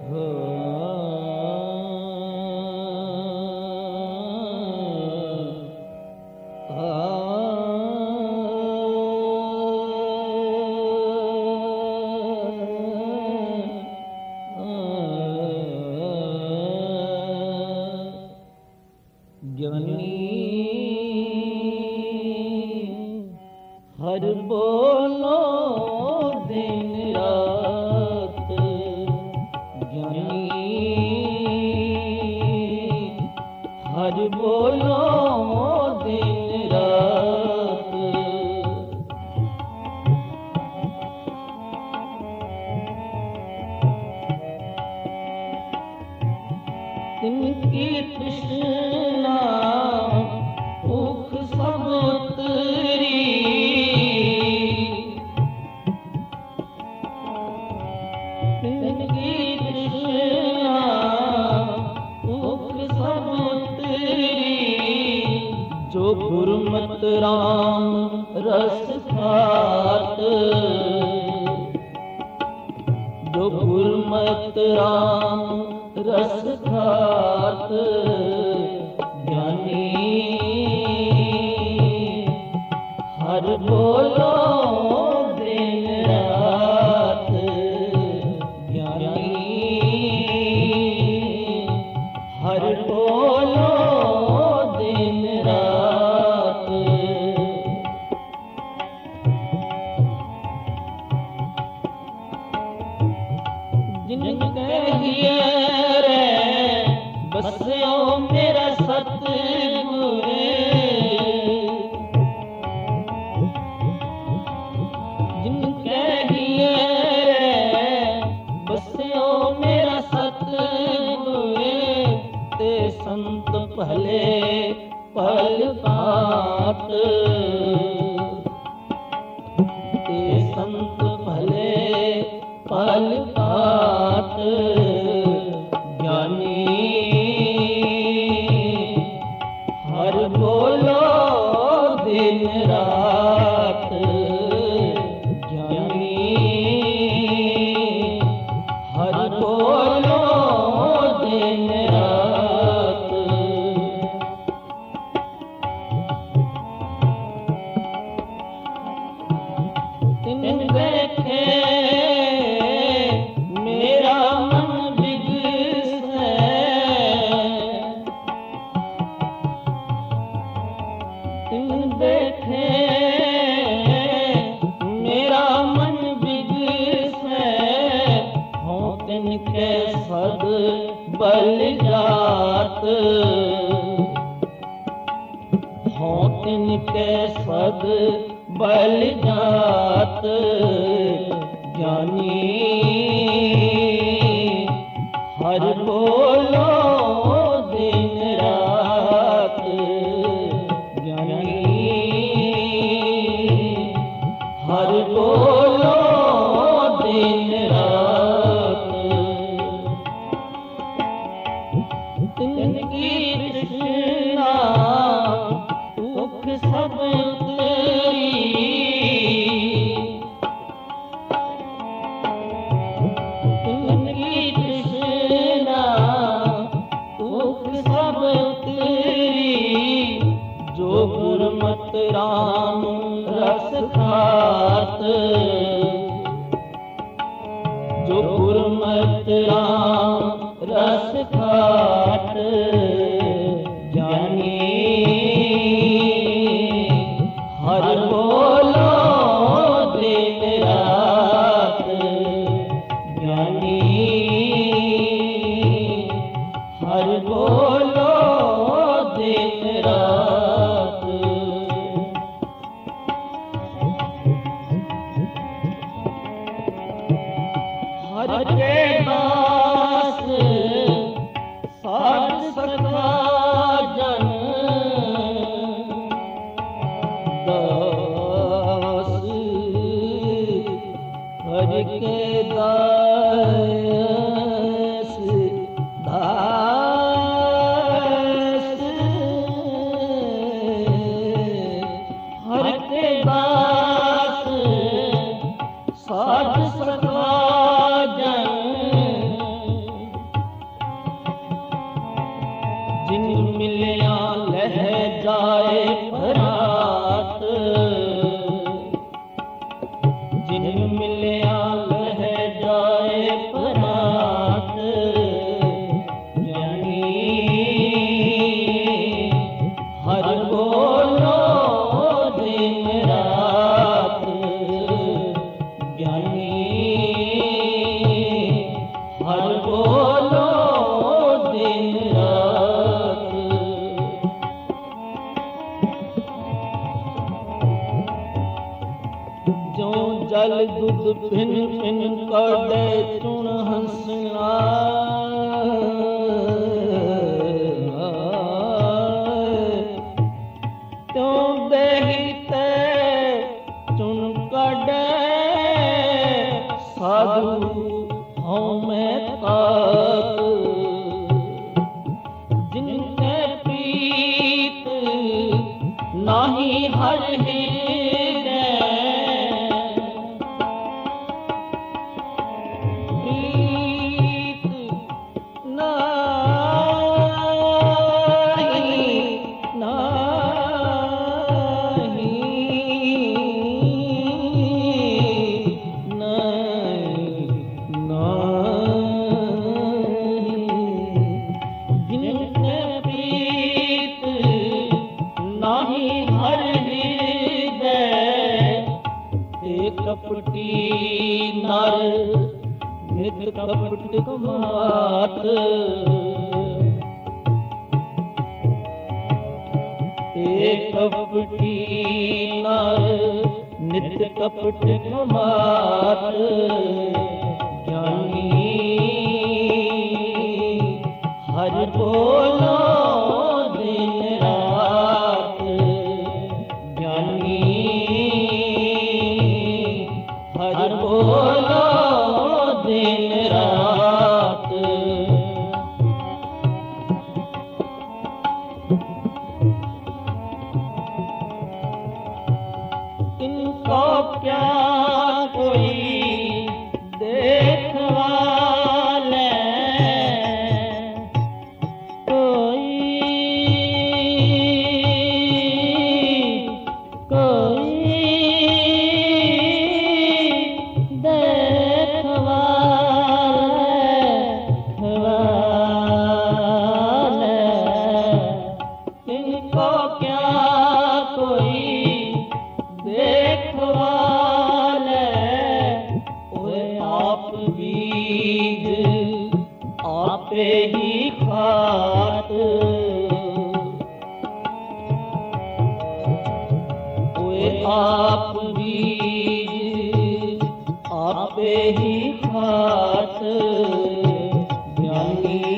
हर बोलो दिन रात ज्ञानी, हर बोलो दिन रात। तिनकी तृष्णा भूख सब उतरी, तिनकी तृष्णा भूख सब उतरी। जो गुरुमत राम रस खात, जो गुरुमत राम रस खात ज्ञानी, हर बोलो दिन रात ज्ञानी, हर बोलो दिन रात। जिनके हिये बस्यो मेरा सतगुर, जिनके हिये बस्यो मेरा सतगुर। ते संत पहले पल पात, ते संत पहले पल पात ज्ञानी, हर बोलो दिन रात ज्ञानी, हर बोलो दिन रात। तिन देखे मेरा मन बिगसे, तिन देखे मेरा मन बिगसे। हों तिनके सद बल जात, हों तिनके सद बल जात ज्ञानी, हर बोलो दिन रात ज्ञानी, हर बोलो दिन रात। तिनकी तृष्णा भूख सब उतरी, तिनकी तृष्णा भूख सब उतरी। जो गुरुमत राम रस खात, जो गुरुमत राम रस खात ज्ञानी, हर बोलो दिन रात ज्ञानी, हर बोलो दिन रात। हर के दास साध सखा जन, दास हर के दास, दास हर के दास साध सखा जन। भिन भिन काटे चुन हंसना त्यों देही ते चुन काटे साधु हूँ मैं ताक जिनके प्रीत नाही हर हृदय प्रीत कपटी नर नित कपट कमात कपटी नर नित कपट कमात ज्ञानी हर बोलो दिन रात ज्ञानी हर बोलो दिन रात इनको क्या कोई देखवाले आपे ही खात आप बीज आपे ही खात ज्ञानी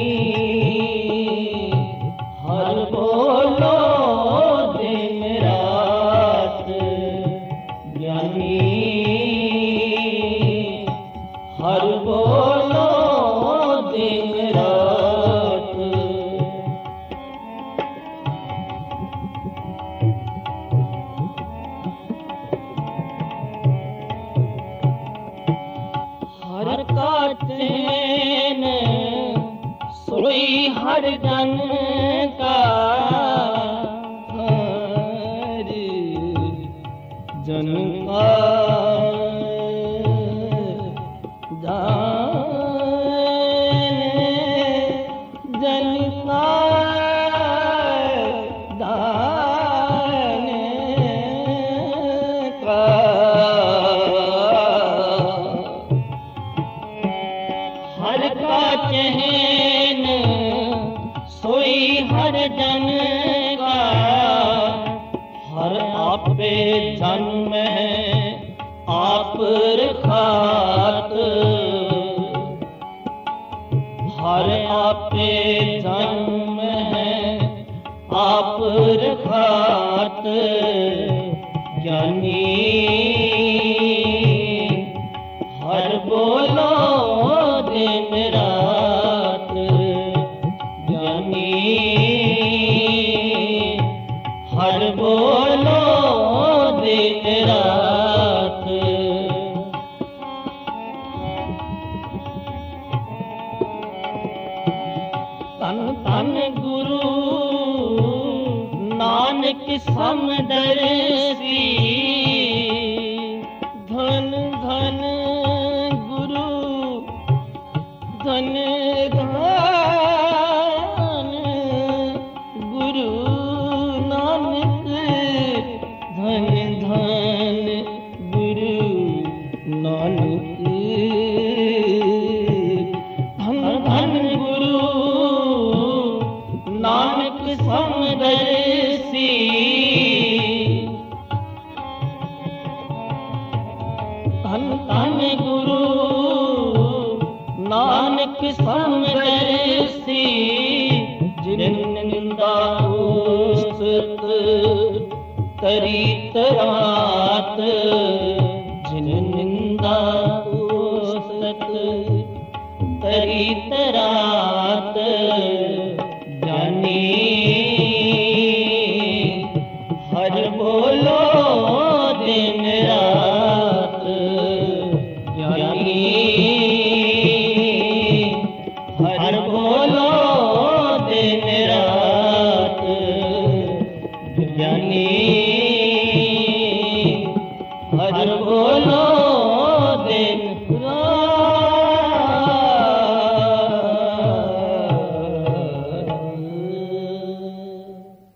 हर बोलो दिन रात ज्ञानी हर बोलो दिन रात हर का चैन सोई हर जन का हर जन का हर का चैन सोई हर जन का हर आपे जन्म है आप रखात हर आपे जन्म है आप रखात ज्ञानी हर बोलो दिन रात ज्ञानी हर बोलो दिन रात तन तन गुरु नानक समदर्शी धन धन गुरु धन धन गुरु नानक धन धन गुरु नानक धन धन गुरु नानक समदर्शी धन धन नानक समदर्शी जिन निंदा उस्त तरी तरात जिन निंदा उस्त तरी तरात ज्ञानी हर बोलो दिन रात